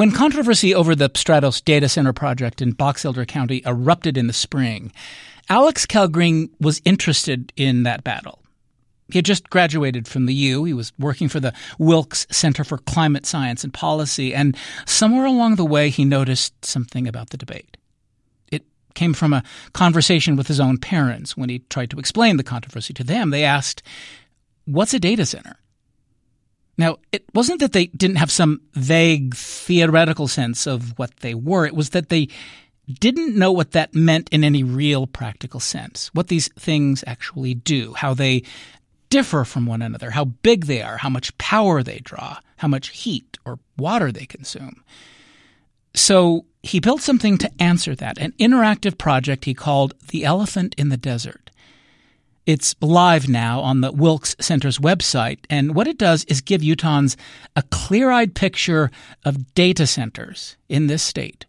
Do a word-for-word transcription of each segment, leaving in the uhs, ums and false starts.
When controversy over the Stratos data center project in Box Elder County erupted in the spring, Alex Kellgren was interested in that battle. He had just graduated from the U. He was working for the Wilkes Center for Climate Science and Policy, and somewhere along the way he noticed something about the debate. It came from a conversation with his own parents. When he tried to explain the controversy to them, they asked, "What's a data center?" Now, it wasn't that they didn't have some vague theoretical sense of what they were. It was that they didn't know what that meant in any real practical sense, what these things actually do, how they differ from one another, how big they are, how much power they draw, how much heat or water they consume. So he built something to answer that, an interactive project he called The Elephant in the Desert. It's live now on the Wilkes Center's website, and what it does is give Utahns a clear-eyed picture of data centers in this state.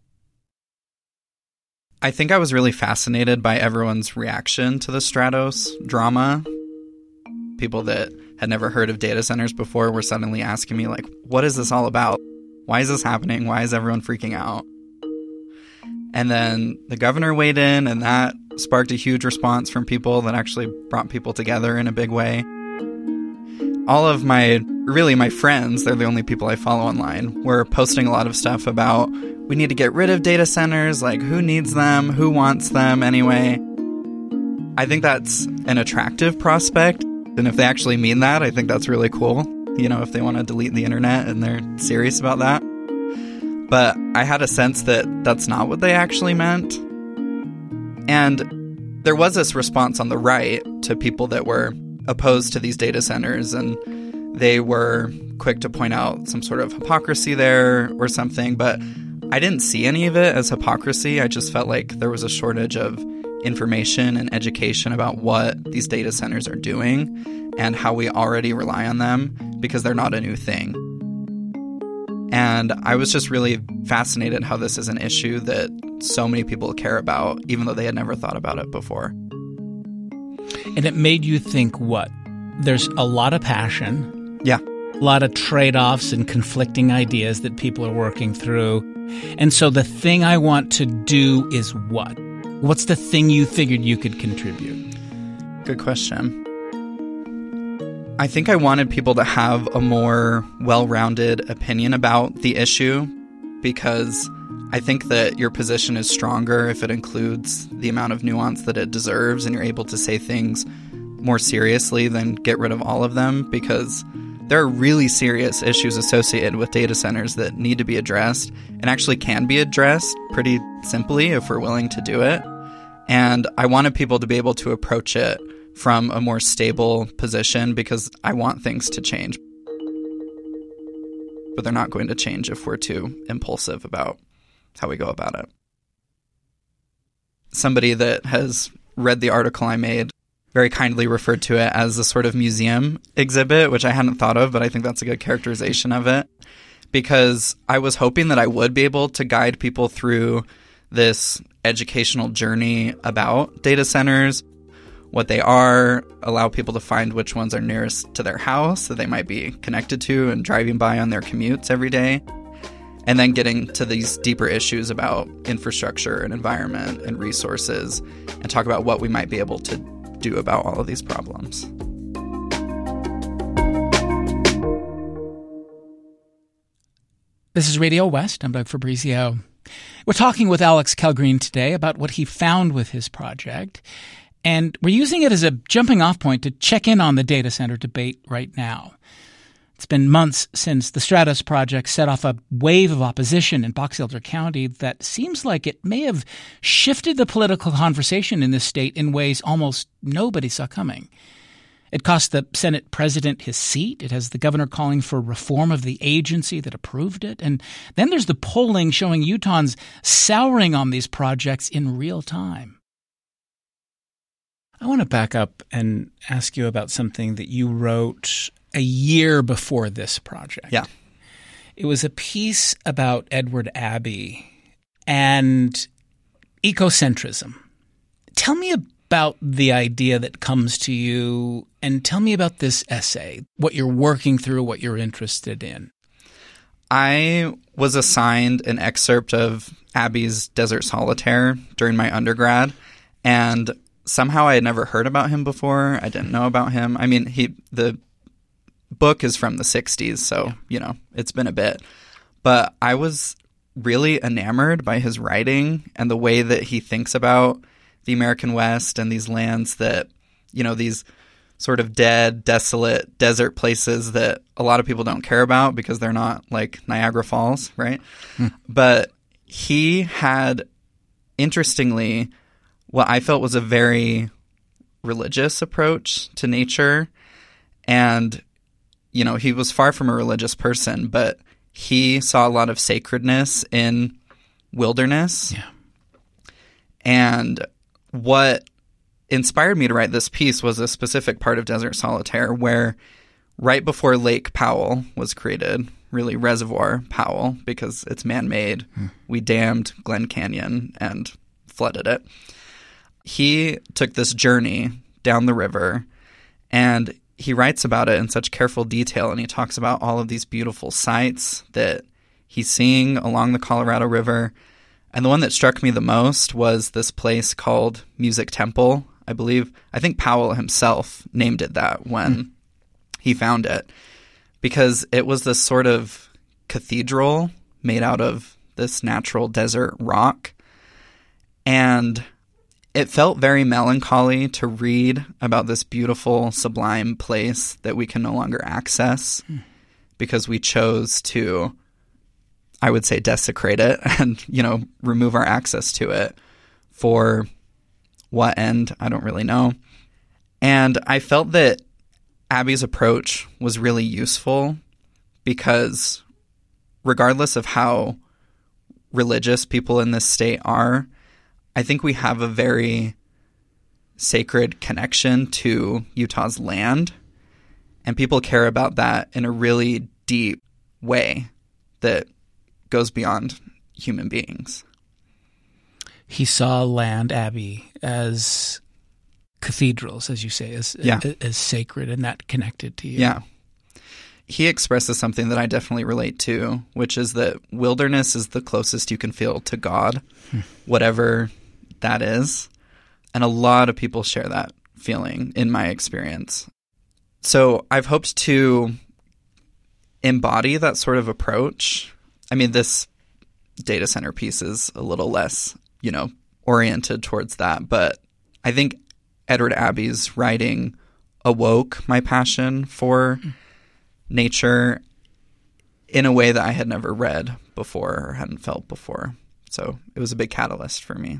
I think I was really fascinated by everyone's reaction to the Stratos drama. People that had never heard of data centers before were suddenly asking me, like, what is this all about? Why is this happening? Why is everyone freaking out? And then the governor weighed in, and that sparked a huge response from people that actually brought people together in a big way. All of my, really my friends, they're the only people I follow online, were posting a lot of stuff about, we need to get rid of data centers, like who needs them, who wants them anyway. I think that's an attractive prospect, and if they actually mean that, I think that's really cool. You know, if they want to delete the internet and they're serious about that. But I had a sense that that's not what they actually meant. And there was this response on the right to people that were opposed to these data centers, and they were quick to point out some sort of hypocrisy there or something, but I didn't see any of it as hypocrisy. I just felt like there was a shortage of information and education about what these data centers are doing and how we already rely on them because they're not a new thing. And I was just really fascinated how this is an issue that so many people care about, even though they had never thought about it before. And it made you think what? There's a lot of passion. Yeah. A lot of trade-offs and conflicting ideas that people are working through. And so the thing I want to do is what? What's the thing you figured you could contribute? Good question. I think I wanted people to have a more well-rounded opinion about the issue because I think that your position is stronger if it includes the amount of nuance that it deserves and you're able to say things more seriously than get rid of all of them, because there are really serious issues associated with data centers that need to be addressed and actually can be addressed pretty simply if we're willing to do it. And I wanted people to be able to approach it from a more stable position because I want things to change. But they're not going to change if we're too impulsive about how we go about it. Somebody that has read the article I made very kindly referred to it as a sort of museum exhibit, which I hadn't thought of, but I think that's a good characterization of it. Because I was hoping that I would be able to guide people through this educational journey about data centers, what they are, allow people to find which ones are nearest to their house that they might be connected to and driving by on their commutes every day, and then getting to these deeper issues about infrastructure and environment and resources, and talk about what we might be able to do about all of these problems. This is Radio West. I'm Doug Fabrizio. We're talking with Alex Kellgren today about what he found with his project, and we're using it as a jumping-off point to check in on the data center debate right now. It's been months since the Stratos project set off a wave of opposition in Box Elder County that seems like it may have shifted the political conversation in this state in ways almost nobody saw coming. It cost the Senate president his seat. It has the governor calling for reform of the agency that approved it. And then there's the polling showing Utahns souring on these projects in real time. I want to back up and ask you about something that you wrote a year before this project. Yeah. It was a piece about Edward Abbey and ecocentrism. Tell me about the idea that comes to you, and tell me about this essay, what you're working through, what you're interested in. I was assigned an excerpt of Abbey's Desert Solitaire during my undergrad, and somehow I had never heard about him before. I didn't know about him. I mean, he the book is from the sixties, so, you know, it's been a bit. But I was really enamored by his writing and the way that he thinks about the American West and these lands that, you know, these sort of dead, desolate desert places that a lot of people don't care about because they're not like Niagara Falls, right? Hmm. But he had, interestingly, what I felt was a very religious approach to nature. And, you know, he was far from a religious person, but he saw a lot of sacredness in wilderness. Yeah. And what inspired me to write this piece was a specific part of Desert Solitaire where right before Lake Powell was created, really Reservoir Powell, because it's man-made, hmm. we dammed Glen Canyon and flooded it. He took this journey down the river, and he writes about it in such careful detail, and he talks about all of these beautiful sights that he's seeing along the Colorado River. And the one that struck me the most was this place called Music Temple. I believe, I think Powell himself named it that when mm. he found it, because it was this sort of cathedral made out of this natural desert rock. And it felt very melancholy to read about this beautiful, sublime place that we can no longer access mm. because we chose to, I would say, desecrate it and, you know, remove our access to it for what end, I don't really know. And I felt that Abbey's approach was really useful because regardless of how religious people in this state are, I think we have a very sacred connection to Utah's land, and people care about that in a really deep way that goes beyond human beings. He saw land, Abbey, as cathedrals, as you say, as, yeah. as as sacred, and that connected to you. Yeah. He expresses something that I definitely relate to, which is that wilderness is the closest you can feel to God, hmm. whatever that is. And a lot of people share that feeling in my experience. So I've hoped to embody that sort of approach. I mean, this data center piece is a little less, you know, oriented towards that. But I think Edward Abbey's writing awoke my passion for nature in a way that I had never read before or hadn't felt before. So it was a big catalyst for me.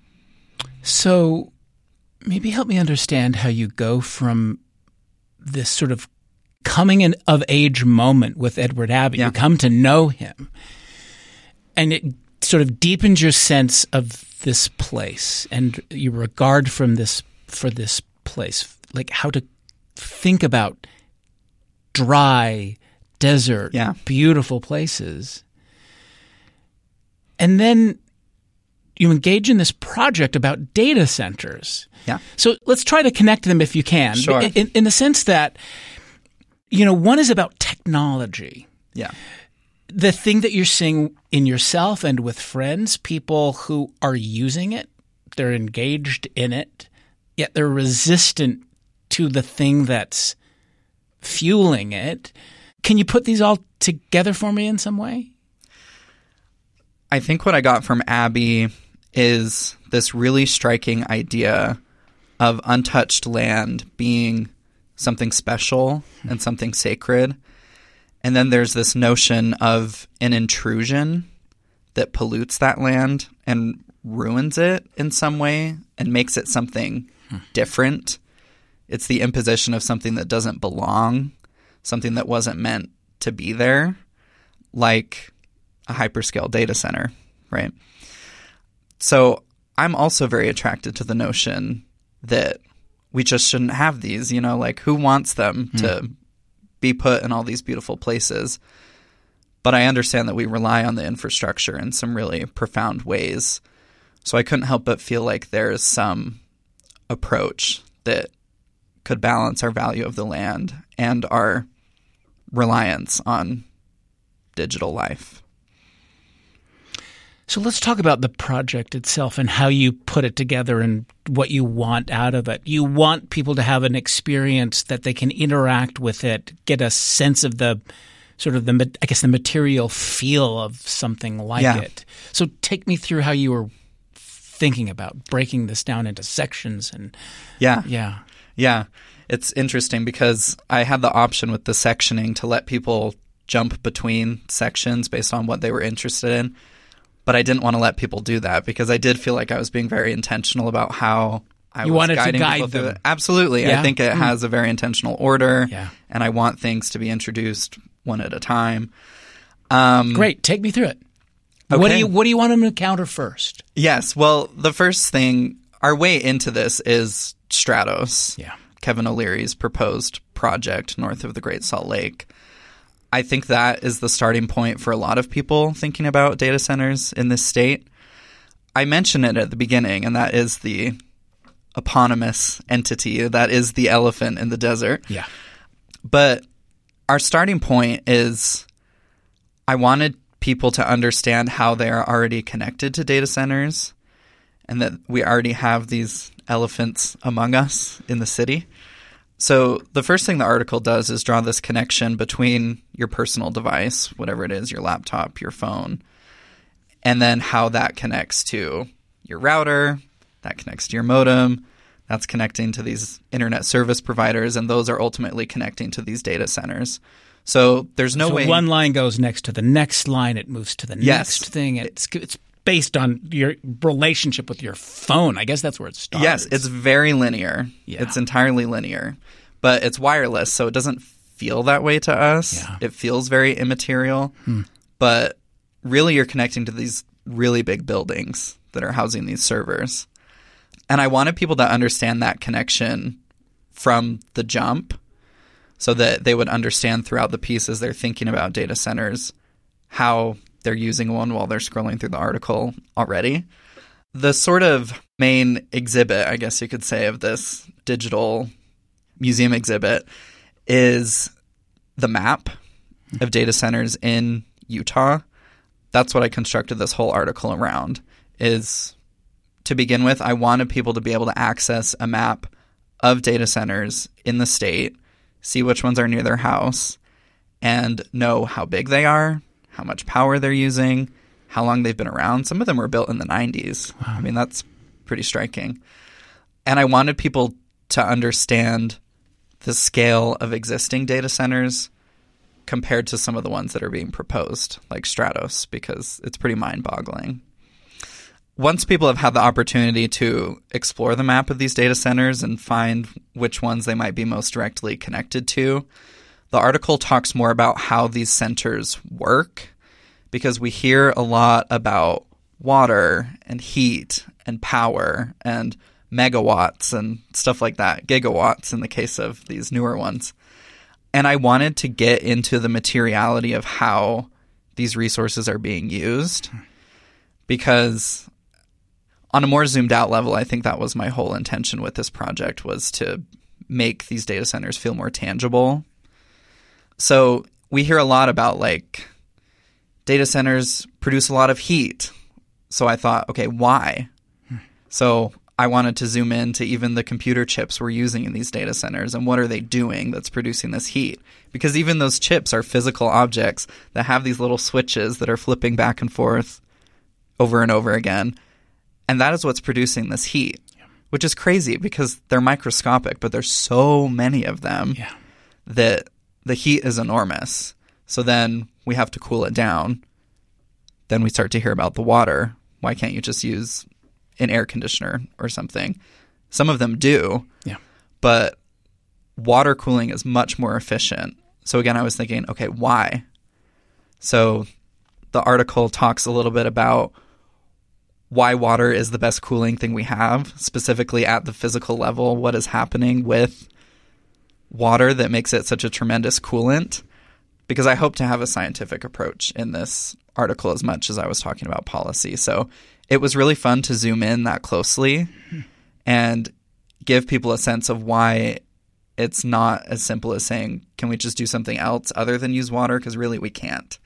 So maybe help me understand how you go from this sort of coming in of age moment with Edward Abbey. Yeah. You come to know him, and it sort of deepens your sense of this place and your regard from this for this place, like how to think about dry, desert, yeah. beautiful places. And then you engage in this project about data centers. Yeah. So let's try to connect them if you can. Sure. In, in the sense that, you know, one is about technology. Yeah. The thing that you're seeing in yourself and with friends, people who are using it, they're engaged in it, yet they're resistant to the thing that's fueling it. Can you put these all together for me in some way? I think what I got from Abbey is this really striking idea of untouched land being something special and something sacred. And then there's this notion of an intrusion that pollutes that land and ruins it in some way and makes it something hmm. different. It's the imposition of something that doesn't belong, something that wasn't meant to be there, like a hyperscale data center, right? So I'm also very attracted to the notion that we just shouldn't have these, you know, like who wants them hmm. to be put in all these beautiful places? But I understand that we rely on the infrastructure in some really profound ways. So I couldn't help but feel like there's some approach that could balance our value of the land and our reliance on digital life. So let's talk about the project itself and how you put it together and what you want out of it. You want people to have an experience that they can interact with it, get a sense of the sort of the, I guess, the material feel of something like Yeah. it. So take me through how you were thinking about breaking this down into sections and Yeah. yeah. Yeah. It's interesting because I had the option with the sectioning to let people jump between sections based on what they were interested in. But I didn't want to let people do that because I did feel like I was being very intentional about how I You was wanted to guiding guide people through them. it. Absolutely. Yeah? I think it Mm. has a very intentional order. Yeah. And I want things to be introduced one at a time. Um, Great. Take me through it. What do Okay. you What do you want them to encounter first? Yes. Well, the first thing, our way into this is Stratos. Yeah. Kevin O'Leary's proposed project north of the Great Salt Lake. I think that is the starting point for a lot of people thinking about data centers in this state. I mentioned it at the beginning, and that is the eponymous entity. That is the elephant in the desert. Yeah. But our starting point is I wanted people to understand how they are already connected to data centers and that we already have these elephants among us in the city. So the first thing the article does is draw this connection between your personal device, whatever it is, your laptop, your phone, and then how that connects to your router, that connects to your modem, that's connecting to these internet service providers, and those are ultimately connecting to these data centers. So there's no so way... one line goes next to the next line. It moves to the Yes. next thing. It's it's based on your relationship with your phone. I guess that's where it starts. Yes, it's very linear. Yeah. It's entirely linear. But it's wireless, so it doesn't feel that way to us. Yeah. It feels very immaterial. Hmm. But really you're connecting to these really big buildings that are housing these servers. And I wanted people to understand that connection from the jump so that they would understand throughout the piece as they're thinking about data centers how they're using one while they're scrolling through the article already. The sort of main exhibit, I guess you could say, of this digital museum exhibit is the map of data centers in Utah. That's what I constructed this whole article around. Is to begin with, I wanted people to be able to access a map of data centers in the state, see which ones are near their house, and know how big they are, how much power they're using, how long they've been around. Some of them were built in the nineties. Wow. I mean, that's pretty striking. And I wanted people to understand the scale of existing data centers compared to some of the ones that are being proposed, like Stratos, because it's pretty mind-boggling. Once people have had the opportunity to explore the map of these data centers and find which ones they might be most directly connected to, the article talks more about how these centers work, because we hear a lot about water and heat and power and megawatts and stuff like that, gigawatts in the case of these newer ones. And I wanted to get into the materiality of how these resources are being used, because on a more zoomed out level, I think that was my whole intention with this project, was to make these data centers feel more tangible. So we hear a lot about like data centers produce a lot of heat. So I thought, okay, why? So I wanted to zoom in to even the computer chips we're using in these data centers and what are they doing that's producing this heat? Because even those chips are physical objects that have these little switches that are flipping back and forth over and over again. And that is what's producing this heat, yeah. Which is crazy because they're microscopic, but there's so many of them yeah. that the heat is enormous. So then we have to cool it down. Then we start to hear about the water. Why can't you just use an air conditioner or something? Some of them do, yeah. But water cooling is much more efficient. So again, I was thinking, okay, why? So the article talks a little bit about why water is the best cooling thing we have, specifically at the physical level, what is happening with water that makes it such a tremendous coolant, because I hope to have a scientific approach in this article as much as I was talking about policy. So it was really fun to zoom in that closely and give people a sense of why it's not as simple as saying, can we just do something else other than use water? Because really we can't.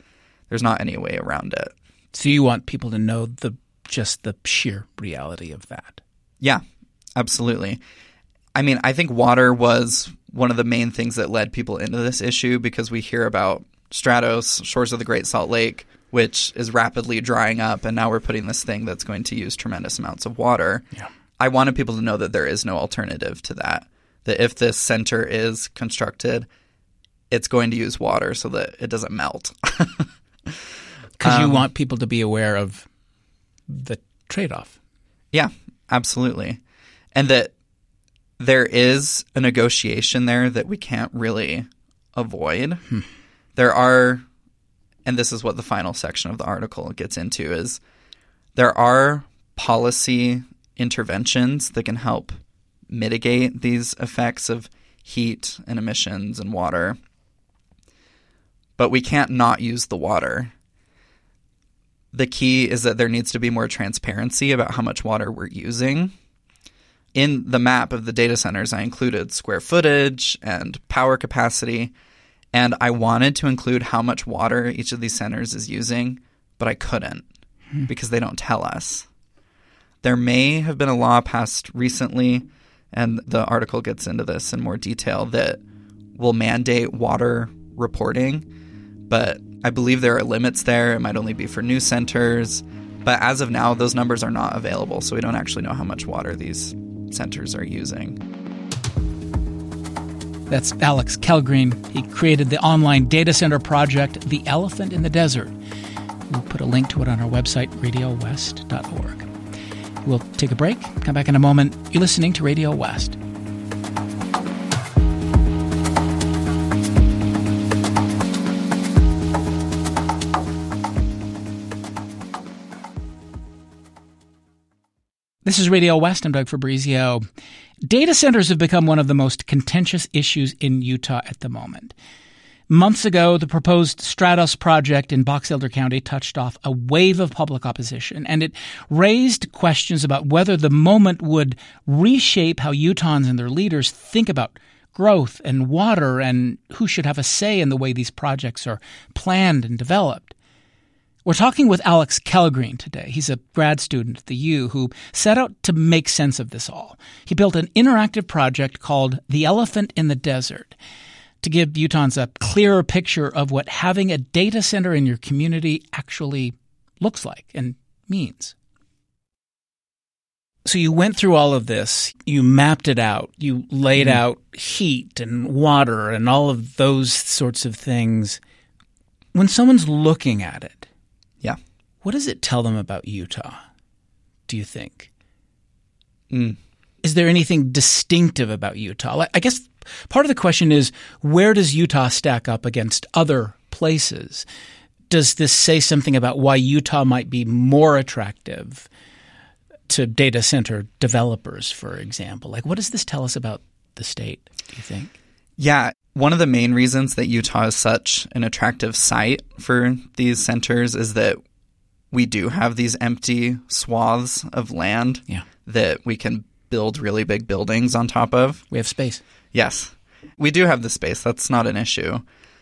There's not any way around it. So you want people to know the just the sheer reality of that. Yeah, absolutely. I mean, I think water was one of the main things that led people into this issue, because we hear about Stratos, shores of the Great Salt Lake, which is rapidly drying up, and now we're putting this thing that's going to use tremendous amounts of water. Yeah. I wanted people to know that there is no alternative to that, that if this center is constructed, it's going to use water so that it doesn't melt. Because um, you want people to be aware of the trade-off. Yeah, absolutely. And that there is a negotiation there that we can't really avoid. Hmm. There are, and this is what the final section of the article gets into, is there are policy interventions that can help mitigate these effects of heat and emissions and water. But we can't not use the water. The key is that there needs to be more transparency about how much water we're using. In the map of the data centers, I included square footage and power capacity, and I wanted to include how much water each of these centers is using, but I couldn't hmm. because they don't tell us. There may have been a law passed recently, and the article gets into this in more detail, that will mandate water reporting, but I believe there are limits there. It might only be for new centers, but as of now, those numbers are not available, so we don't actually know how much water these centers are using. That's Alex Kellgreen. He created the online data center project, The Elephant in the Desert. We'll put a link to it on our website, radio west dot org. We'll take a break, come back in a moment. You're listening to Radio West. This is Radio West. I'm Doug Fabrizio. Data centers have become one of the most contentious issues in Utah at the moment. Months ago, the proposed Stratos project in Box Elder County touched off a wave of public opposition, and it raised questions about whether the moment would reshape how Utahns and their leaders think about growth and water and who should have a say in the way these projects are planned and developed. We're talking with Alex Kellgreen today. He's a grad student at the U who set out to make sense of this all. He built an interactive project called The Elephant in the Desert to give Utahns a clearer picture of what having a data center in your community actually looks like and means. So you went through all of this. You mapped it out. You laid mm-hmm. out heat and water and all of those sorts of things. When someone's looking at it, yeah, what does it tell them about Utah, do you think? Mm. Is there anything distinctive about Utah? I guess part of the question is, where does Utah stack up against other places? Does this say something about why Utah might be more attractive to data center developers, for example? Like, what does this tell us about the state, do you think? Yeah. One of the main reasons that Utah is such an attractive site for these centers is that we do have these empty swaths of land yeah. that we can build really big buildings on top of. We have space. Yes. We do have the space. That's not an issue.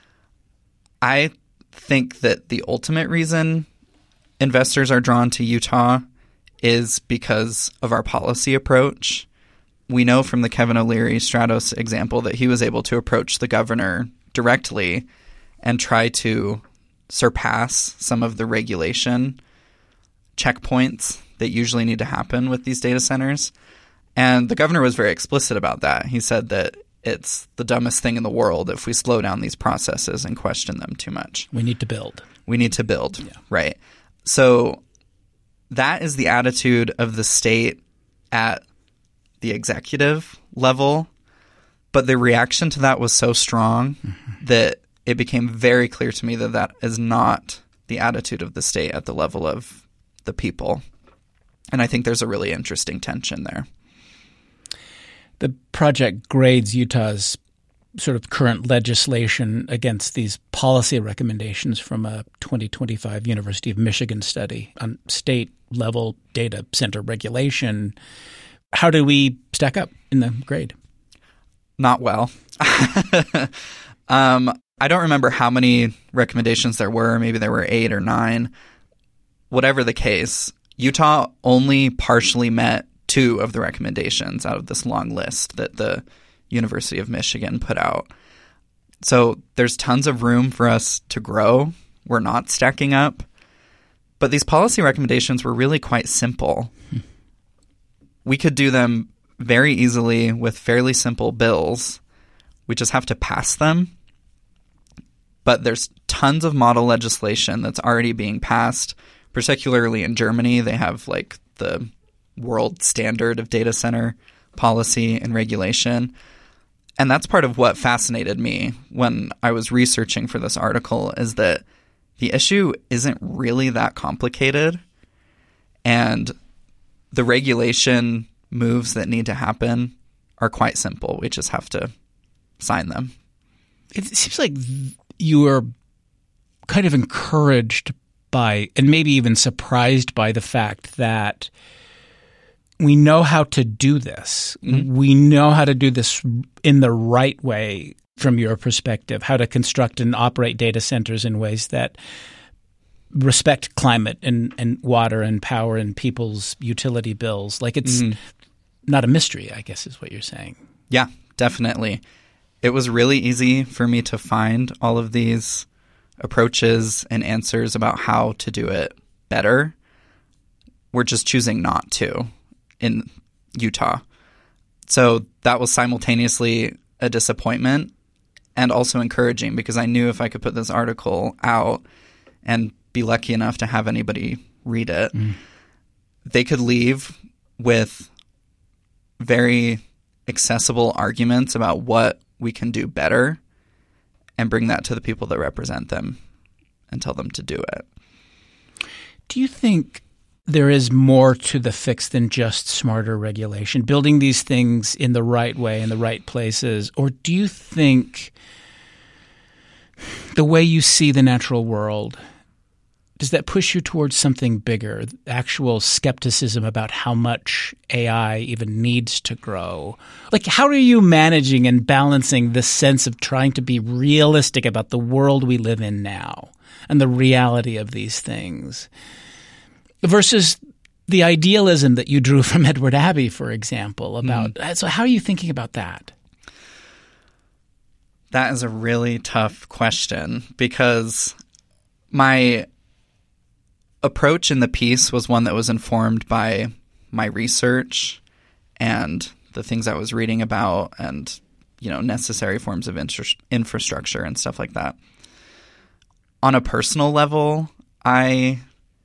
I think that the ultimate reason investors are drawn to Utah is because of our policy approach. We know from the Kevin O'Leary Stratos example that he was able to approach the governor directly and try to surpass some of the regulation checkpoints that usually need to happen with these data centers. And the governor was very explicit about that. He said that it's the dumbest thing in the world if we slow down these processes and question them too much. We need to build. We need to build, yeah. right? So that is the attitude of the state at the executive level, but the reaction to that was so strong mm-hmm. that it became very clear to me that that is not the attitude of the state at the level of the people. And I think there's a really interesting tension there. The project grades Utah's sort of current legislation against these policy recommendations from a twenty twenty-five University of Michigan study on state-level data center regulation. How do we stack up in the grade? Not well. um, I don't remember how many recommendations there were. Maybe there were eight or nine. Whatever the case, Utah only partially met two of the recommendations out of this long list that the University of Michigan put out. So there's tons of room for us to grow. We're not stacking up. But these policy recommendations were really quite simple. Hmm. We could do them very easily with fairly simple bills. We just have to pass them. But there's tons of model legislation that's already being passed, particularly in Germany. They have like the world standard of data center policy and regulation. And that's part of what fascinated me when I was researching for this article, is that the issue isn't really that complicated. And the regulation moves that need to happen are quite simple. We just have to sign them. It seems like you are kind of encouraged by, and maybe even surprised by, the fact that we know how to do this. Mm-hmm. We know how to do this in the right way from your perspective, how to construct and operate data centers in ways that respect climate and, and water and power and people's utility bills. Like it's mm-hmm. not a mystery, I guess is what you're saying. Yeah, definitely. It was really easy for me to find all of these approaches and answers about how to do it better. We're just choosing not to in Utah. So that was simultaneously a disappointment and also encouraging, because I knew if I could put this article out and be lucky enough to have anybody read it, mm. they could leave with very accessible arguments about what we can do better and bring that to the people that represent them and tell them to do it. Do you think there is more to the fix than just smarter regulation, building these things in the right way, in the right places? Or do you think the way you see the natural world, does that push you towards something bigger, actual skepticism about how much A I even needs to grow? Like, how are you managing and balancing this sense of trying to be realistic about the world we live in now and the reality of these things versus the idealism that you drew from Edward Abbey, for example, about mm. – so how are you thinking about that? That is a really tough question, because my approach in the piece was one that was informed by my research and the things I was reading about and, you know, necessary forms of infra- infrastructure and stuff like that. On a personal level, I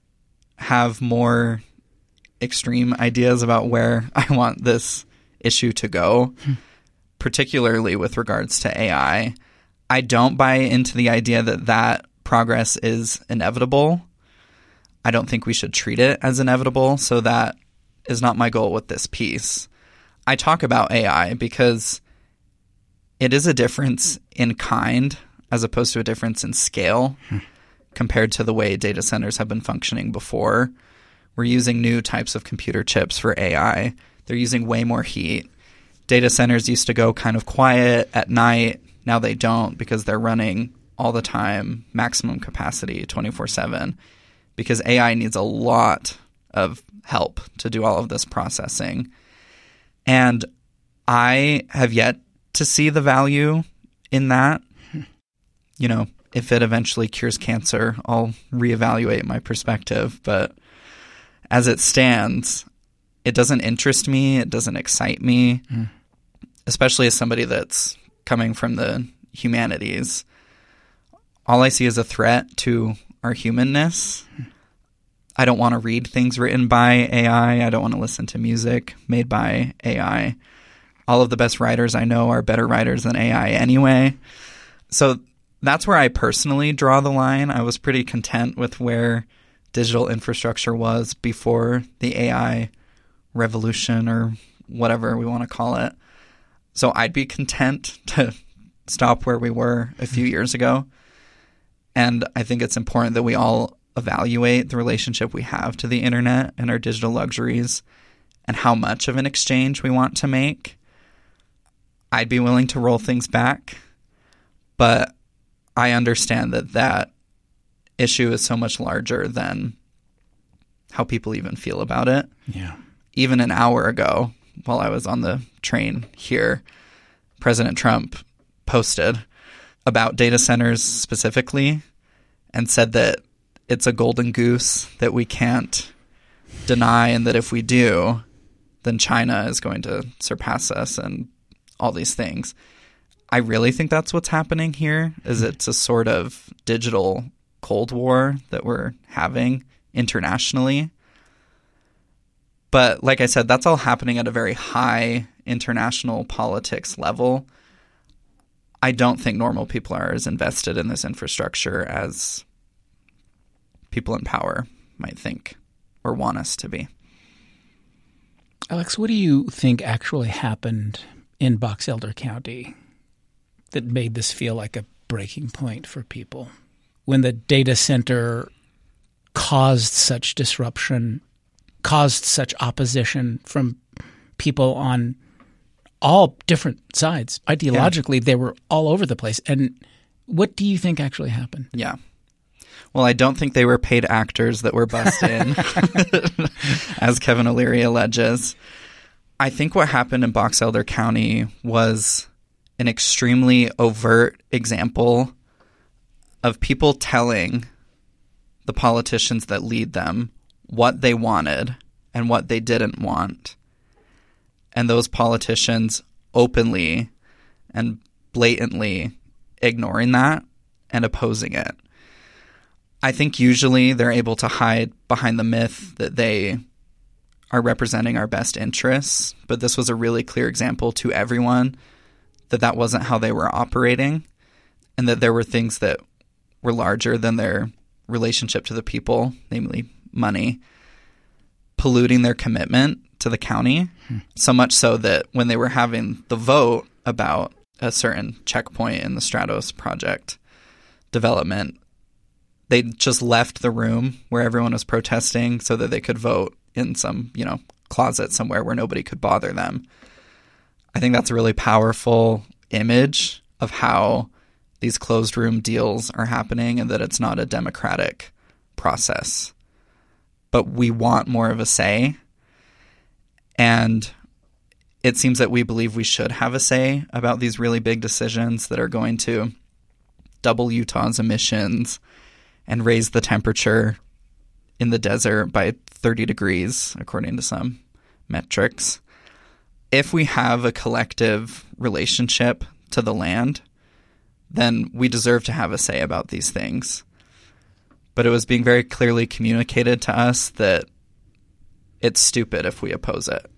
have more extreme ideas about where I want this issue to go, hmm. particularly with regards to A I. I don't buy into the idea that that progress is inevitable. I don't think we should treat it as inevitable, so that is not my goal with this piece. I talk about A I because it is a difference in kind as opposed to a difference in scale hmm. compared to the way data centers have been functioning before. We're using new types of computer chips for A I. They're using way more heat. Data centers used to go kind of quiet at night. Now they don't, because they're running all the time, maximum capacity, twenty-four seven. Because A I needs a lot of help to do all of this processing. And I have yet to see the value in that. You know, if it eventually cures cancer, I'll reevaluate my perspective. But as it stands, it doesn't interest me. It doesn't excite me, mm. especially as somebody that's coming from the humanities. All I see is a threat to our humanness. I don't want to read things written by A I. I don't want to listen to music made by A I. All of the best writers I know are better writers than A I anyway. So that's where I personally draw the line. I was pretty content with where digital infrastructure was before the A I revolution, or whatever we want to call it. So I'd be content to stop where we were a few years ago. And I think it's important that we all evaluate the relationship we have to the internet and our digital luxuries and how much of an exchange we want to make. I'd be willing to roll things back, but I understand that that issue is so much larger than how people even feel about it. Yeah. Even an hour ago, while I was on the train here, President Trump posted about data centers specifically and said that it's a golden goose that we can't deny, and that if we do, then China is going to surpass us and all these things. I really think that's what's happening here, is it's a sort of digital Cold War that we're having internationally. But like I said, that's all happening at a very high international politics level. I don't think normal people are as invested in this infrastructure as people in power might think or want us to be. Alex, what do you think actually happened in Box Elder County that made this feel like a breaking point for people? When the data center caused such disruption, caused such opposition from people on all different sides. Ideologically, yeah. They were all over the place. And what do you think actually happened? Yeah. Well, I don't think they were paid actors that were bussed in, as Kevin O'Leary alleges. I think what happened in Box Elder County was an extremely overt example of people telling the politicians that lead them what they wanted and what they didn't want. And those politicians openly and blatantly ignoring that and opposing it. I think usually they're able to hide behind the myth that they are representing our best interests, but this was a really clear example to everyone that that wasn't how they were operating, and that there were things that were larger than their relationship to the people, namely money, polluting their commitment to the county, hmm. so much so that when they were having the vote about a certain checkpoint in the Stratos project development, they just left the room where everyone was protesting so that they could vote in some, you know, closet somewhere where nobody could bother them. I think that's a really powerful image of how these closed room deals are happening, and that it's not a democratic process. But we want more of a say. And it seems that we believe we should have a say about these really big decisions that are going to double Utah's emissions and raise the temperature in the desert by thirty degrees, according to some metrics. If we have a collective relationship to the land, then we deserve to have a say about these things. But it was being very clearly communicated to us that it's stupid if we oppose it.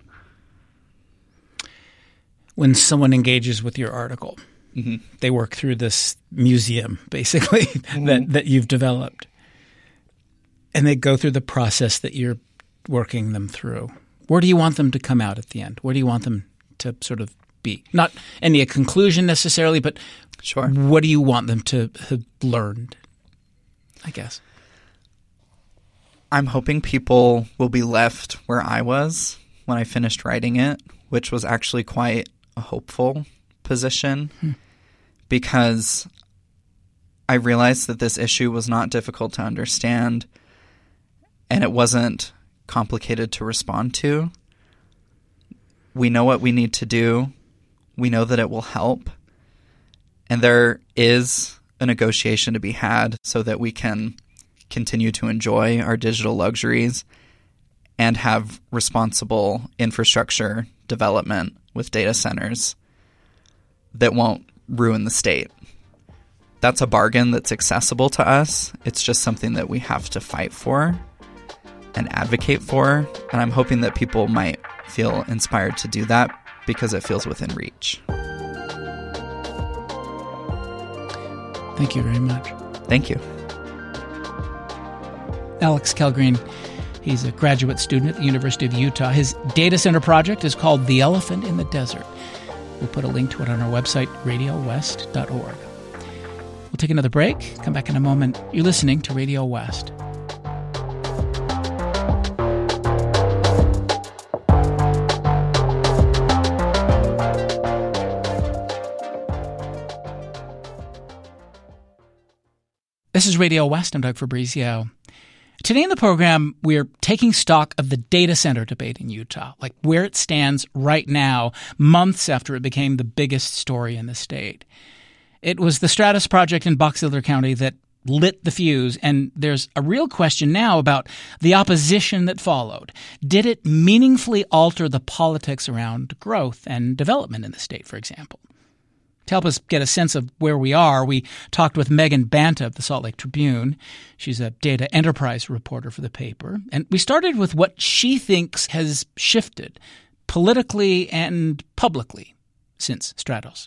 When someone engages with your article, mm-hmm. they work through this museum, basically, mm-hmm. that, that you've developed. And they go through the process that you're working them through. Where do you want them to come out at the end? Where do you want them to sort of be? Not any conclusion necessarily, but sure. What do you want them to have learned, I guess? I'm hoping people will be left where I was when I finished writing it, which was actually quite a hopeful position, hmm. because I realized that this issue was not difficult to understand, and it wasn't complicated to respond to. We know what we need to do. We know that it will help. And there is a negotiation to be had so that we can continue to enjoy our digital luxuries and have responsible infrastructure development with data centers that won't ruin the state. That's a bargain that's accessible to us. It's just something that we have to fight for and advocate for. And I'm hoping that people might feel inspired to do that because it feels within reach. Thank you very much. Thank you. Alex Kellgreen, he's a graduate student at the University of Utah. His data center project is called The Elephant in the Desert. We'll put a link to it on our website, radio west dot org. We'll take another break, come back in a moment. You're listening to Radio West. This is Radio West. I'm Doug Fabrizio. Today in the program, we're taking stock of the data center debate in Utah, like where it stands right now, months after it became the biggest story in the state. It was the Stratos project in Box Elder County that lit the fuse, and there's a real question now about the opposition that followed. Did it meaningfully alter the politics around growth and development in the state, for example? To help us get a sense of where we are, we talked with Megan Banta of the Salt Lake Tribune. She's a data enterprise reporter for the paper. And we started with what she thinks has shifted politically and publicly since Stratos.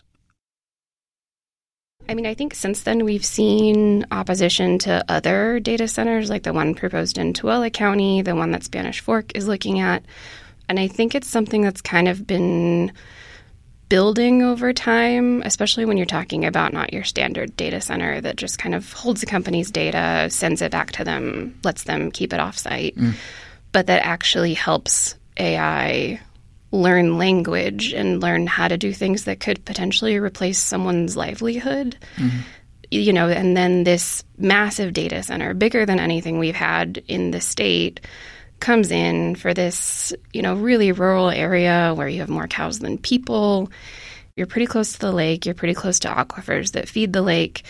I mean, I think since then we've seen opposition to other data centers, like the one proposed in Tooele County, the one that Spanish Fork is looking at. And I think it's something that's kind of been building over time, especially when you're talking about not your standard data center that just kind of holds the company's data, sends it back to them, lets them keep it offsite, mm. but that actually helps A I learn language and learn how to do things that could potentially replace someone's livelihood. Mm-hmm. You know, and then this massive data center, bigger than anything we've had in the state, comes in for this, you know, really rural area where you have more cows than people. You're pretty close to the lake. You're pretty close to aquifers that feed the lake.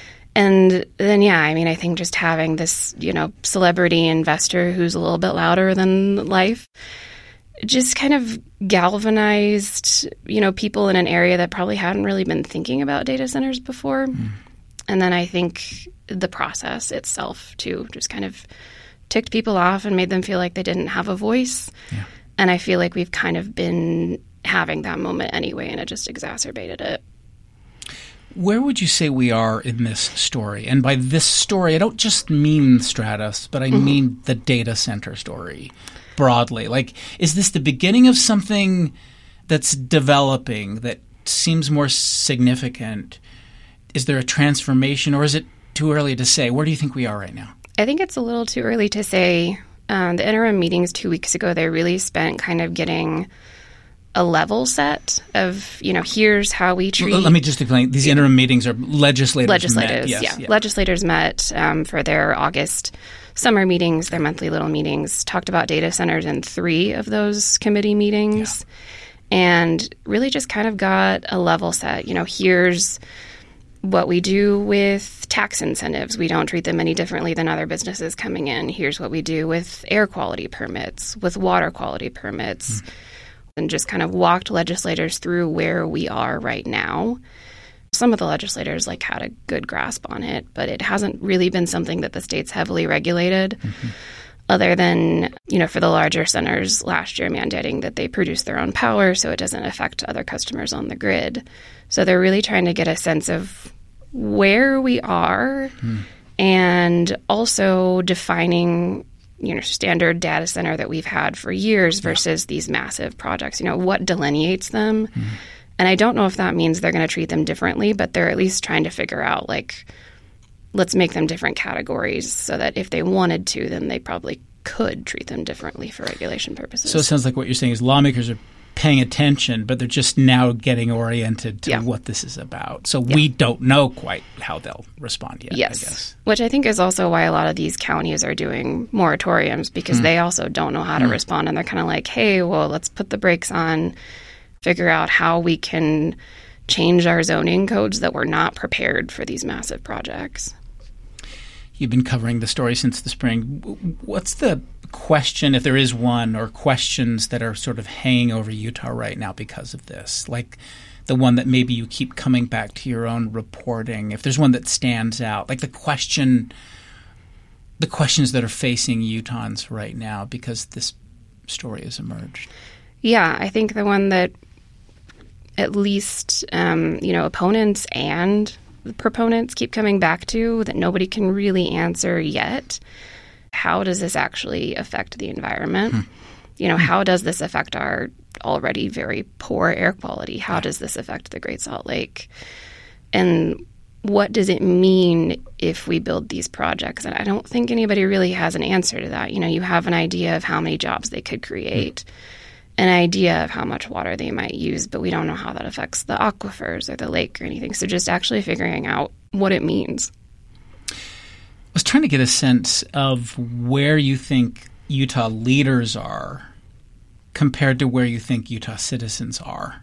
And then, yeah, I mean, I think just having this, you know, celebrity investor who's a little bit louder than life just kind of galvanized, you know, people in an area that probably hadn't really been thinking about data centers before. Mm. And then I think the process itself, too, just kind of ticked people off and made them feel like they didn't have a voice. Yeah. And I feel like we've kind of been having that moment anyway, and it just exacerbated it. Where would you say we are in this story? And by this story, I don't just mean Stratos, but I mm-hmm. mean the data center story broadly. Like, is this the beginning of something that's developing that seems more significant? Is there a transformation, or is it too early to say? Where do you think we are right now? I think it's a little too early to say. Um, the interim meetings two weeks ago, they really spent kind of getting a level set of, you know, here's how we treat. Let me just explain. These interim meetings are legislators. Legislators, met. Yes, yeah. yeah. Legislators met um, for their August summer meetings, their monthly little meetings, talked about data centers in three of those committee meetings, yeah. and really just kind of got a level set. You know, here's what we do with tax incentives. We don't treat them any differently than other businesses coming in. Here's what we do with air quality permits, with water quality permits, mm. and just kind of walked legislators through where we are right now. Some of the legislators like had a good grasp on it, but it hasn't really been something that the state's heavily regulated, mm-hmm. other than, you know, for the larger centers last year mandating that they produce their own power so it doesn't affect other customers on the grid. So they're really trying to get a sense of where we are mm. and also defining, you know, standard data center that we've had for years versus yeah. these massive projects. You know, what delineates them? Mm. And I don't know if that means they're going to treat them differently, but they're at least trying to figure out, like, let's make them different categories so that if they wanted to, then they probably could treat them differently for regulation purposes. So it sounds like what you're saying is lawmakers are paying attention, but they're just now getting oriented to yeah. what this is about. So yeah. we don't know quite how they'll respond yet, yes. I guess. Which I think is also why a lot of these counties are doing moratoriums, because mm. they also don't know how to mm. respond. And they're kind of like, hey, well, let's put the brakes on, figure out how we can change our zoning codes that we're not prepared for these massive projects. You've been covering the story since the spring. What's the question, if there is one, or questions that are sort of hanging over Utah right now because of this? Like the one that maybe you keep coming back to your own reporting, if there's one that stands out, like the question, the questions that are facing Utahns right now because this story has emerged. Yeah, I think the one that at least, um, you know, opponents and the proponents keep coming back to that nobody can really answer yet. How does this actually affect the environment? Hmm. You know, how does this affect our already very poor air quality? How does this affect the Great Salt Lake? And what does it mean if we build these projects? And I don't think anybody really has an answer to that. You know, you have an idea of how many jobs they could create, hmm. an idea of how much water they might use, but we don't know how that affects the aquifers or the lake or anything. So just actually figuring out what it means. was trying to get a sense of where you think Utah leaders are compared to where you think Utah citizens are,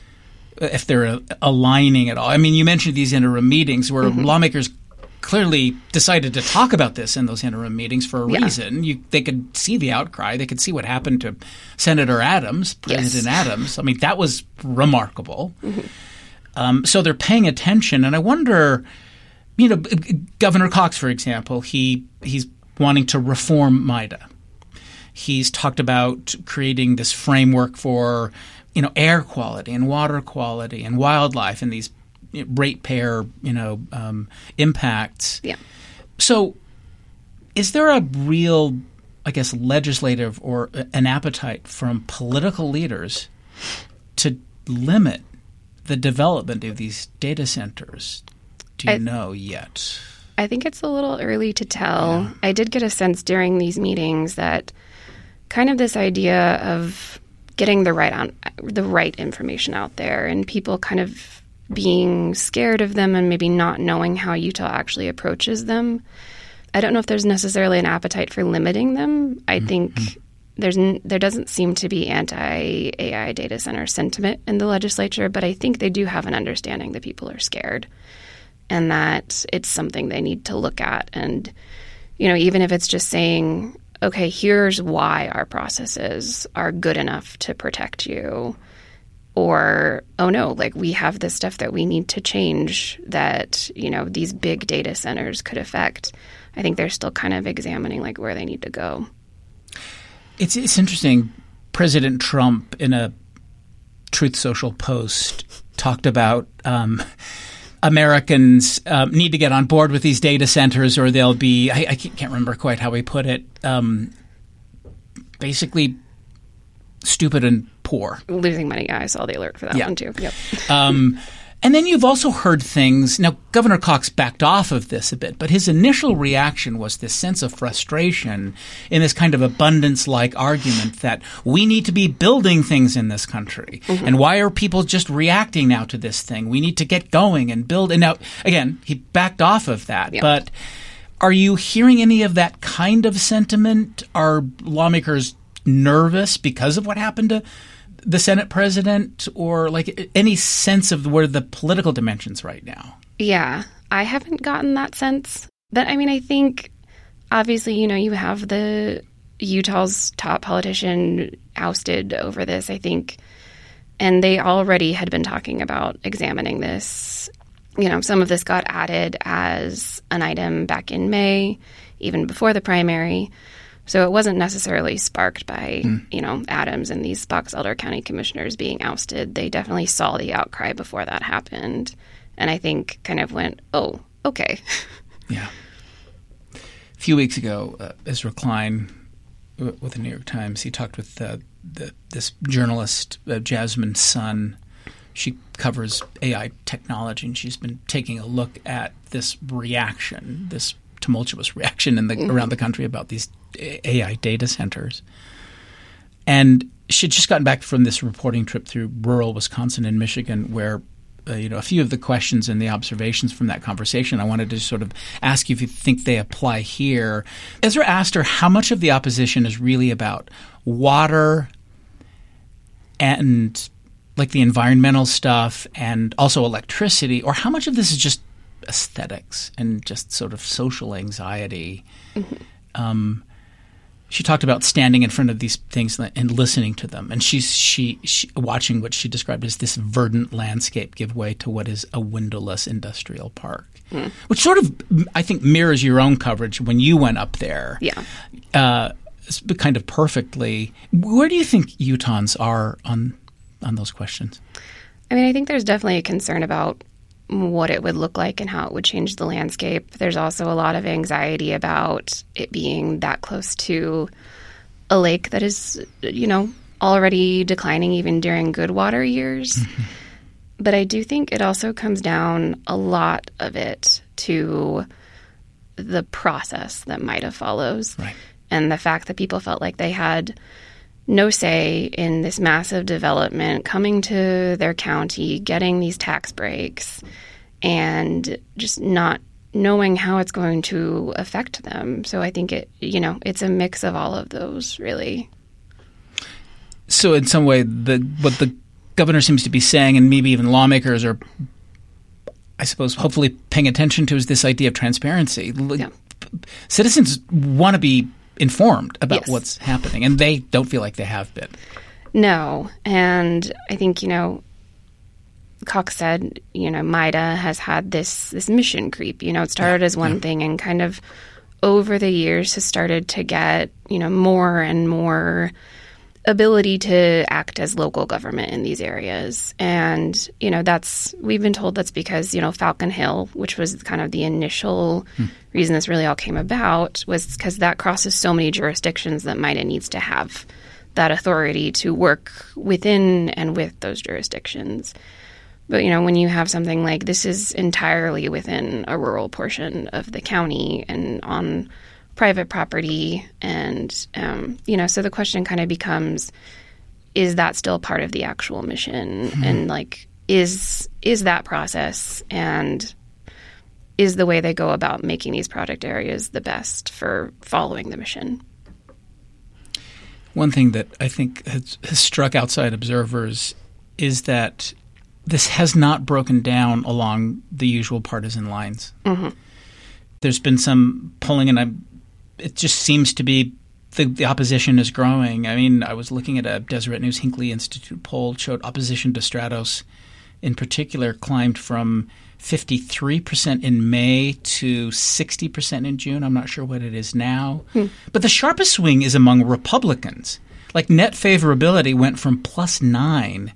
if they're uh, aligning at all. I mean, you mentioned these interim meetings where mm-hmm. lawmakers clearly decided to talk about this in those interim meetings for a yeah. reason. You, they could see the outcry. They could see what happened to Senator Adams, President yes. Adams. I mean, that was remarkable. Mm-hmm. Um, so they're paying attention. And I wonder, you know, Governor Cox, for example, he he's wanting to reform MIDA. He's talked about creating this framework for, you know, air quality and water quality and wildlife and these ratepayer, you know, um, impacts. Yeah. So is there a real, I guess, legislative or an appetite from political leaders to limit the development of these data centers? Do you I, know yet? I think it's a little early to tell. Yeah. I did get a sense during these meetings that kind of this idea of getting the right on, the right information out there and people kind of being scared of them and maybe not knowing how Utah actually approaches them. I don't know if there's necessarily an appetite for limiting them. I mm-hmm. think there's there doesn't seem to be anti-A I data center sentiment in the legislature, but I think they do have an understanding that people are scared and that it's something they need to look at. And, you know, even if it's just saying, okay, here's why our processes are good enough to protect you. Or, oh no, like we have this stuff that we need to change that, you know, these big data centers could affect. I think they're still kind of examining like where they need to go. It's it's interesting. President Trump in a Truth Social post talked about um, Americans um, need to get on board with these data centers or they'll be, I, I can't remember quite how he put it, um, basically stupid and poor. Losing money. Yeah, I saw the alert for that yeah. one too. Yep. um, and then you've also heard things. Now, Governor Cox backed off of this a bit, but his initial reaction was this sense of frustration in this kind of abundance-like argument that we need to be building things in this country. Mm-hmm. And why are people just reacting now to this thing? We need to get going and build. And now, again, he backed off of that. Yep. But are you hearing any of that kind of sentiment? Are lawmakers nervous because of what happened to the Senate president, or like any sense of where the political dimensions right now? Yeah, I haven't gotten that sense. But I mean, I think obviously, you know, you have the Utah's top politician ousted over this, I think, and they already had been talking about examining this. You know, some of this got added as an item back in May, even before the primary. So it wasn't necessarily sparked by, mm. you know, Adams and these Box Elder County commissioners being ousted. They definitely saw the outcry before that happened. And I think kind of went, oh, okay. Yeah. A few weeks ago, uh, Ezra Klein w- with the New York Times, he talked with uh, the, this journalist, uh, Jasmine Sun. She covers A I technology, and she's been taking a look at this reaction, this tumultuous reaction in the mm-hmm. around the country about these A I data centers. And she'd just gotten back from this reporting trip through rural Wisconsin and Michigan where, uh, you know, a few of the questions and the observations from that conversation, I wanted to sort of ask you if you think they apply here. Ezra asked her how much of the opposition is really about water and like the environmental stuff and also electricity, or how much of this is just aesthetics and just sort of social anxiety. Mm-hmm. Um, she talked about standing in front of these things and listening to them, and she's she, she watching what she described as this verdant landscape give way to what is a windowless industrial park, mm. which sort of I think mirrors your own coverage when you went up there. Yeah, uh, kind of perfectly. Where do you think Utahns are on on those questions? I mean, I think there's definitely a concern about what it would look like and how it would change the landscape. There's also a lot of anxiety about it being that close to a lake that is, you know, already declining even during good water years. Mm-hmm. But I do think it also comes down, a lot of it, to the process that MIDA follows. Right. And the fact that people felt like they had no say in this massive development coming to their county, getting these tax breaks, and just not knowing how it's going to affect them. So I think it, you know, it's a mix of all of those, really. So in some way, the what the governor seems to be saying, and maybe even lawmakers are, I suppose, hopefully paying attention to, is this idea of transparency. Yeah. Citizens want to be informed about yes. what's happening, and they don't feel like they have been. No. And I think, you know, Cox said, you know, MIDA has had this this mission creep. You know, it started yeah. as one yeah. thing and kind of over the years has started to get, you know, more and more ability to act as local government in these areas. And, you know, that's, we've been told that's because, you know, Falcon Hill, which was kind of the initial hmm. reason this really all came about, was because that crosses so many jurisdictions that MIDA needs to have that authority to work within and with those jurisdictions. But, you know, when you have something like this is entirely within a rural portion of the county and on private property, and, um, you know, so the question kind of becomes, is that still part of the actual mission? Mm-hmm. And, like, is is that process and is the way they go about making these project areas the best for following the mission? One thing that I think has, has struck outside observers is that this has not broken down along the usual partisan lines. Mm-hmm. There's been some polling, and I, it just seems to be the, the opposition is growing. I mean, I was looking at a Deseret News Hinckley Institute poll, showed opposition to Stratos in particular climbed from fifty-three percent in May to sixty percent in June. I'm not sure what it is now. Hmm. But the sharpest swing is among Republicans. Like net favorability went from plus nine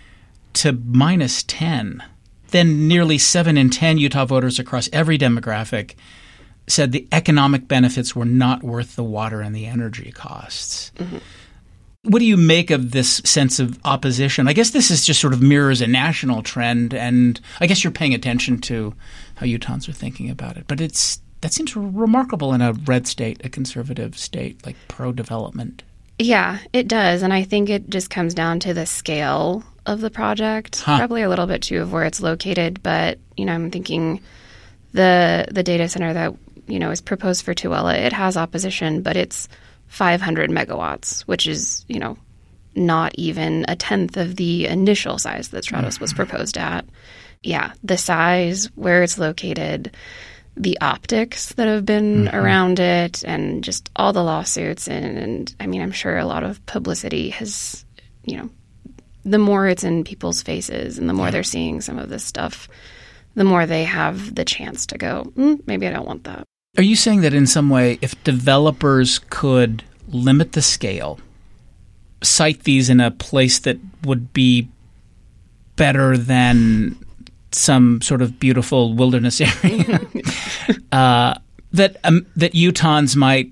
to minus ten. Then nearly seven in ten Utah voters across every demographic said the economic benefits were not worth the water and the energy costs. Mm-hmm. What do you make of this sense of opposition? I guess this is just sort of mirrors a national trend, and I guess you're paying attention to how Utahns are thinking about it. But it's that seems remarkable in a red state, a conservative state, like pro-development. Yeah, it does. And I think it just comes down to the scale of the project, huh. probably a little bit too of where it's located. But, you know, I'm thinking the the data center that, you know, is proposed for Tooele, it has opposition, but it's five hundred megawatts, which is, you know, not even a tenth of the initial size that Stratos mm-hmm. was proposed at. Yeah, the size, where it's located, the optics that have been mm-hmm. around it, and just all the lawsuits. And, and, I mean, I'm sure a lot of publicity has, you know, the more it's in people's faces and the more yeah. they're seeing some of this stuff, the more they have the chance to go, mm, maybe I don't want that. Are you saying that in some way, if developers could limit the scale, site these in a place that would be better than some sort of beautiful wilderness area, uh, that um, that Utahns might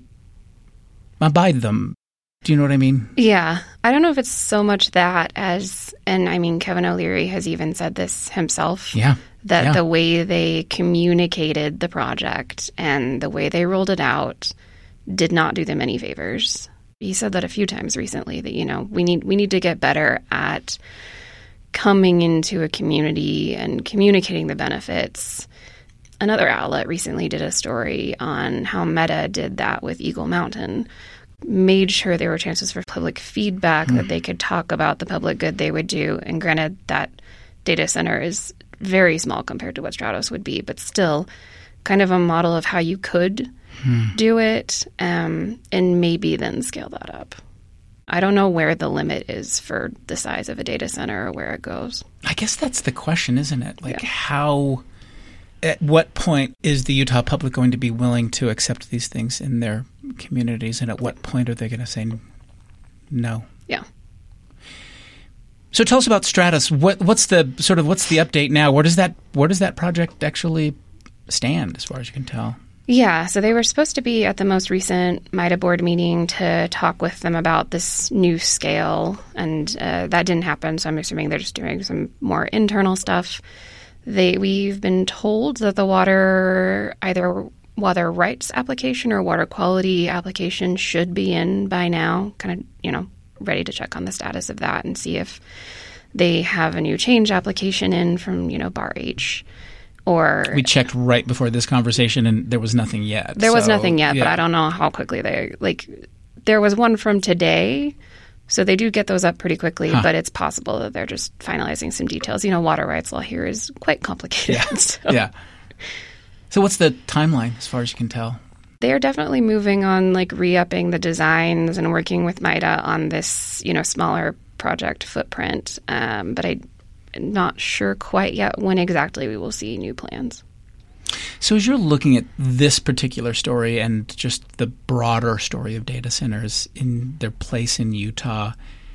abide them? Do you know what I mean? Yeah. I don't know if it's so much that as, and I mean, Kevin O'Leary has even said this himself. Yeah. That yeah. the way they communicated the project and the way they rolled it out did not do them any favors. He said that a few times recently, that, you know, we need we need to get better at coming into a community and communicating the benefits. Another outlet recently did a story on how Meta did that with Eagle Mountain, made sure there were chances for public feedback, mm. that they could talk about the public good they would do. And granted, that data center is very small compared to what Stratos would be, but still kind of a model of how you could hmm. do it, um, and maybe then scale that up. I don't know where the limit is for the size of a data center or where it goes. I guess that's the question, isn't it? Like yeah. how, at what point is the Utah public going to be willing to accept these things in their communities, and at what point are they going to say no? Yeah. So tell us about Stratos. What, what's the sort of what's the update now? Where does that where does that project actually stand, as far as you can tell? Yeah, so they were supposed to be at the most recent MIDA board meeting to talk with them about this new scale, and uh, that didn't happen. So I'm assuming they're just doing some more internal stuff. They we've been told that the water either water rights application or water quality application should be in by now. Kind of, you know, ready to check on the status of that and see if they have a new change application in from, you know, Bar H. Or we checked right before this conversation, and there was nothing yet. There was so, nothing yet, yeah. but I don't know how quickly they like. There was one from today, so they do get those up pretty quickly. Huh. But it's possible that they're just finalizing some details. You know, water rights law here is quite complicated. Yeah. so. yeah. So what's the timeline, as far as you can tell? They are definitely moving on, like re-upping the designs and working with MIDA on this, you know, smaller project footprint. Um, but I'm not sure quite yet when exactly we will see new plans. So as you're looking at this particular story and just the broader story of data centers in their place in Utah,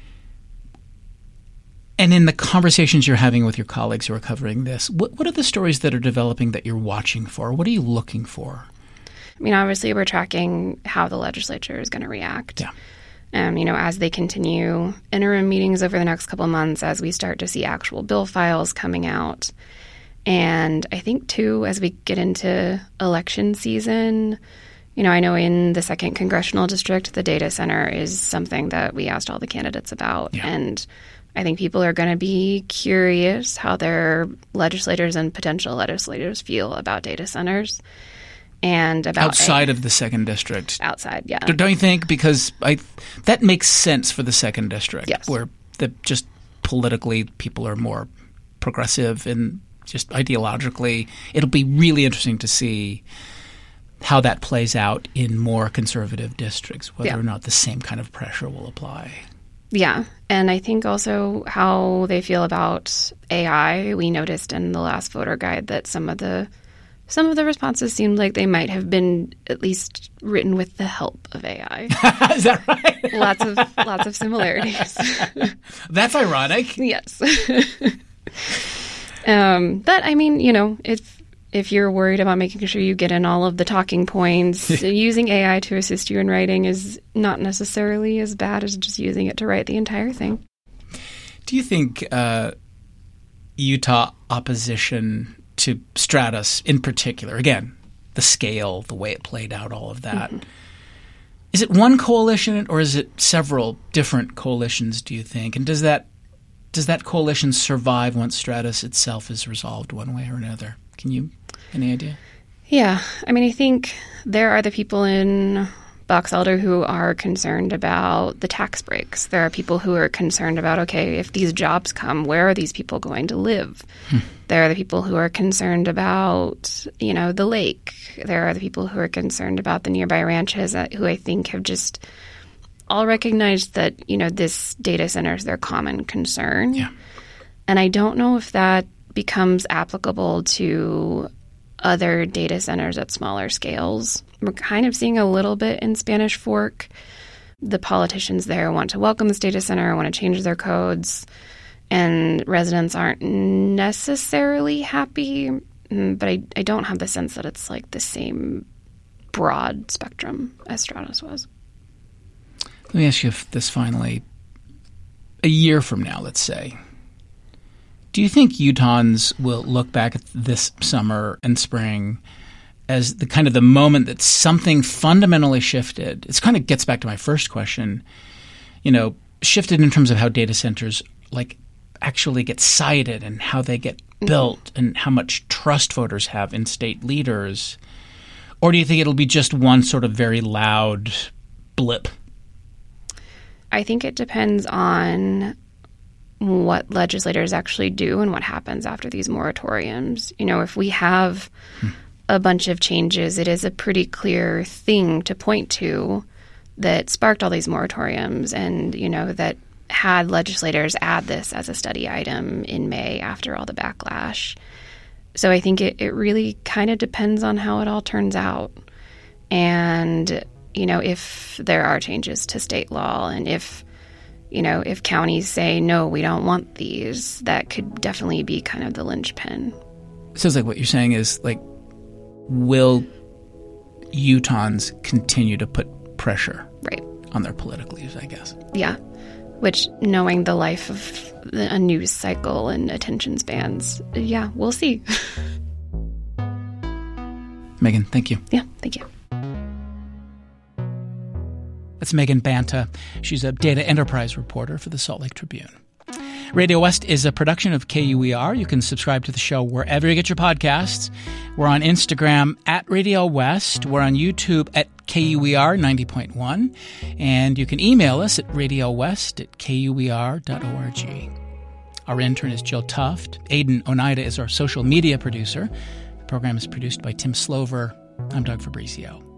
and in the conversations you're having with your colleagues who are covering this, what, what are the stories that are developing that you're watching for? What are you looking for? I mean, obviously, we're tracking how the legislature is going to react. Yeah. Um, you know, as they continue interim meetings over the next couple of months, as we start to see actual bill files coming out. And I think, too, as we get into election season, you know, I know in the second congressional district, the data center is something that we asked all the candidates about. Yeah. And I think people are going to be curious how their legislators and potential legislators feel about data centers. And about outside a, of the second district. Outside, yeah. Don't you think? Because I, that makes sense for the second district, yes. where the just politically people are more progressive and just ideologically. It'll be really interesting to see how that plays out in more conservative districts, whether yeah. or not the same kind of pressure will apply. Yeah. And I think also how they feel about A I. We noticed in the last voter guide that some of the Some of the responses seemed like they might have been at least written with the help of A I. Is that right? lots of lots of similarities. That's ironic. Yes. um, but I mean, you know, if if you're worried about making sure you get in all of the talking points, using A I to assist you in writing is not necessarily as bad as just using it to write the entire thing. Do you think uh, Utah opposition to Stratus in particular, again, the scale, the way it played out, all of that. Mm-hmm. Is it one coalition or is it several different coalitions, do you think? And does that does that coalition survive once Stratus itself is resolved one way or another? Can you – any idea? Yeah. I mean, I think there are the people in Box Elder who are concerned about the tax breaks. There are people who are concerned about, okay, if these jobs come, where are these people going to live? Hmm. There are the people who are concerned about, you know, the lake. There are the people who are concerned about the nearby ranches that, who I think have just all recognized that, you know, this data center is their common concern. Yeah. And I don't know if that becomes applicable to other data centers at smaller scales. We're kind of seeing a little bit in Spanish Fork. The politicians there want to welcome this data center, want to change their codes, and residents aren't necessarily happy. But I, I don't have the sense that it's like the same broad spectrum as Stratus was. Let me ask you this finally. A year from now, let's say, do you think Utahns will look back at this summer and spring as the kind of the moment that something fundamentally shifted? It kind of gets back to my first question, you know, shifted in terms of how data centers like actually get sited and how they get built mm-hmm. and how much trust voters have in state leaders? Or do you think it'll be just one sort of very loud blip? I think it depends on what legislators actually do and what happens after these moratoriums. You know, if we have hmm. a bunch of changes, it is a pretty clear thing to point to that sparked all these moratoriums and, you know, that had legislators add this as a study item in May after all the backlash. So I think it, it really kind of depends on how it all turns out. And, you know, if there are changes to state law and if You know, if counties say, no, we don't want these, that could definitely be kind of the linchpin. Sounds like what you're saying is, like, will Utahns continue to put pressure right. on their political leaders, I guess? Yeah, which, knowing the life of a news cycle and attention spans, yeah, we'll see. Megan, thank you. Yeah, thank you. That's Megan Banta. She's a data enterprise reporter for the Salt Lake Tribune. Radio West is a production of K U E R. You can subscribe to the show wherever you get your podcasts. We're on Instagram at Radio West. We're on YouTube at K U E R ninety point one. And you can email us at radiowest at K U E R dot org. Our intern is Jill Tuft. Aidan Oneida is our social media producer. The program is produced by Tim Slover. I'm Doug Fabrizio.